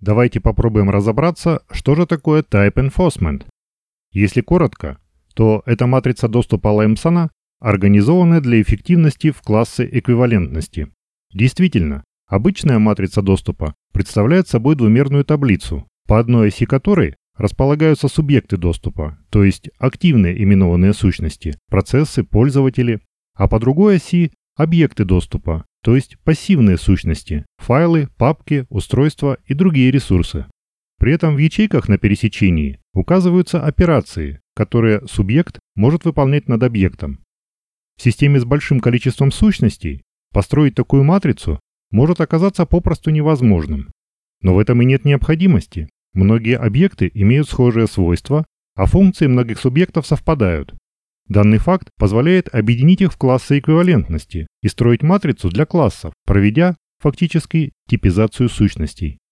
Давайте попробуем разобраться, что же такое Type Enforcement. Если коротко, то это матрица доступа Лэмпсона, организованная для эффективности в классе эквивалентности. Действительно, обычная матрица доступа представляет собой двумерную таблицу, по одной оси которой располагаются субъекты доступа, то есть активные именованные сущности, процессы, пользователи, а по другой оси – объекты доступа, то есть пассивные сущности, файлы, папки, устройства и другие ресурсы. При этом в ячейках на пересечении указываются операции, которые субъект может выполнять над объектом. В системе с большим количеством сущностей построить такую матрицу может оказаться попросту невозможным. Но в этом и нет необходимости. Многие объекты имеют схожие свойства, а функции многих субъектов совпадают. Данный факт позволяет объединить их в классы эквивалентности и строить матрицу для классов, проведя, фактически, типизацию сущностей.